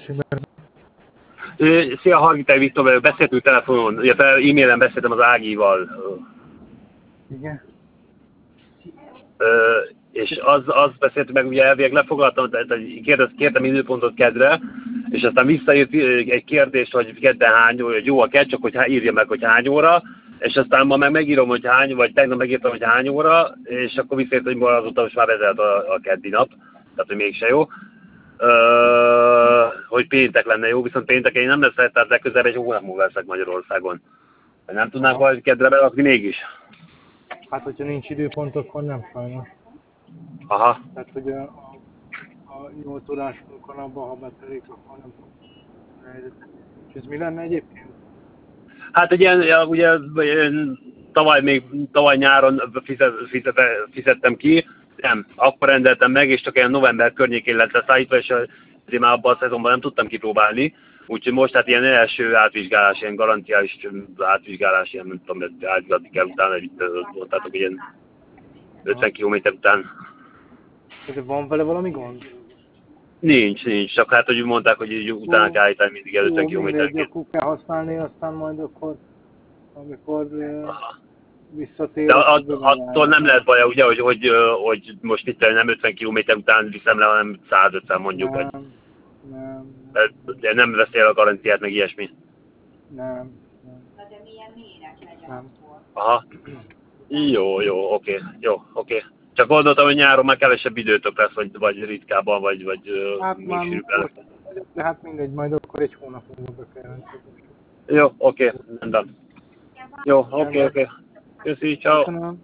Szia, Hargitai Viktor vagyok, beszéltünk telefonon, illetve e-mailen beszéltem az Ágival. Igen. És azt beszéltük meg, ugye elvileg lefoglaltam, kértem időpontot kedre, és aztán visszaírt egy kérdést, hogy kedden hány óra, hogy jó a kedd, csak hogy írja meg, hogy hány óra, és aztán ma meg megírom, hogy hány, vagy tegnap megírtam, hogy hány óra, és akkor visszaírt, hogy azóta most már vezelt a keddi nap, tehát hogy mégse jó. Hogy péntek lenne jó, viszont pénteken én nem lesz, tehát legközelebb egy hónap múlva leszek Magyarországon. Nem tudnánk valahogy kedre berakni mégis? Hát, hogyha nincs időpont, akkor nem sajnos. Aha. Tehát, hogy a 8 órás munkanapban, ha betelik, akkor nem tudom. És ez mi lenne egyébként? Hát ugye tavaly nyáron fizettem ki, nem, akkor rendeltem meg, és csak ilyen november környékén lett leszállítva, és azért már abban a szezonban nem tudtam kipróbálni. Úgyhogy most hát ilyen első átvizsgálás, ilyen garanciális átvizsgálás, ilyen nem tudom, átvizsgálni kell utána, hogy mondtátok, ilyen 50 km után. De van vele valami gond? Nincs, csak hát, hogy mondták, hogy utána kell állítani mindig 50 km-ként. Akkor kell használni, aztán majd akkor, amikor visszatér... De attól nem lehet baj, ugye, hogy most itt nem 50 km után viszem le, hanem 150 mondjuk. Nem. De nem veszél a garanciát, meg ilyesmi. Nem. Na de milyen méret legyen akkor? Aha. Jó, oké. Csak gondoltam, hogy nyáron már kevesebb időtök lesz, vagy ritkábban, vagy hát még sűrűbben lesz. De hát mindegy, majd akkor egy hónap múlva be kell jelentkezni. Jó, oké, rendben. Jó, oké. Köszi, ciao. Köszönöm.